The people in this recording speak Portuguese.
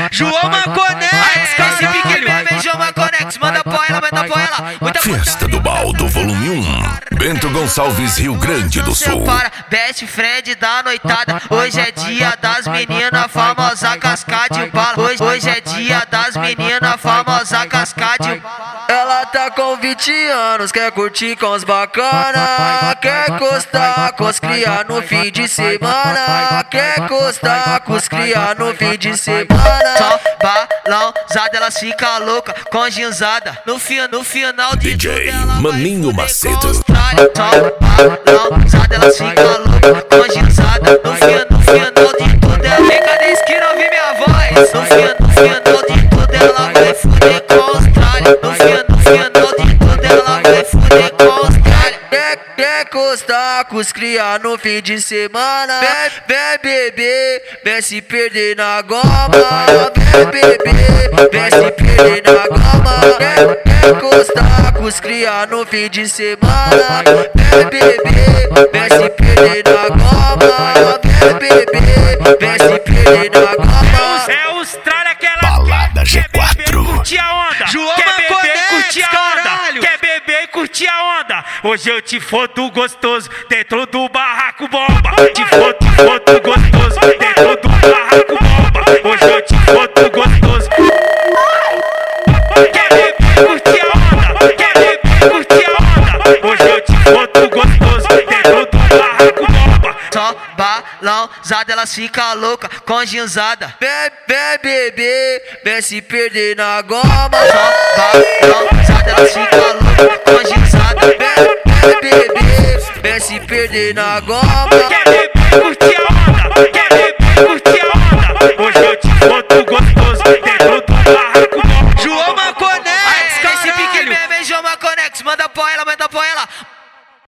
João Maconex, esse pique vem João Maconex, manda pra ela, manda pra ela. Muita Festa do Baldo, volume 1, Bento Gonçalves, Rio Grande do Sul. Best friend da noitada, hoje é dia das meninas, famosa cascade bala. Hoje é dia das meninas, famosa cascade bala. Ela tá com 20 anos, quer curtir com os bacana, quer costar com os cria no fim de semana, quer costar com os cria no fim de semana. Só balãozada, ela fica louca com ginzada, no final de DJ Maninho Macedo. Só balãozada, ela fica louca com ginzada, no final de tudo ela fica na esquina ouvir minha voz. No final de tudo ela vai fuder com a Austrália. No final de tudo ela vai fuder com a Austrália. Quer costar com os cria no fim de semana, vem beber, vem se perder na goma. Vem beber, vem se perder na goma. Quer costar com os cria no fim de semana, vem beber, vem se perder na goma. Vem beber, vem se perder na goma. É Austrália que ela Balada quer G4. beber, curtir a onda. João Quer beber, Maconex, curtir a onda. caralho. Quer beber e curtir a onda. Hoje eu te foto gostoso dentro do barraco bomba. Te foto gostoso dentro do barraco bomba. Hoje eu te foto gostoso. Quer beber e curtir a onda. Quer beber e curtir a onda. Hoje eu te foto gostoso dentro do barraco bomba. Só balãozada, ela fica louca com ginzada. Vem beber, vem se perder na goma. Só balãozada, ela fica louca com ginzada. Vem beber, vem se perder na goma. Quer beber e curtir a onda. Quer beber e curtir a onda. Hoje eu te foto gostoso dentro do barraco bomba. João Maconex, esse pique vem João Maconex, manda pra ela, manda pra ela.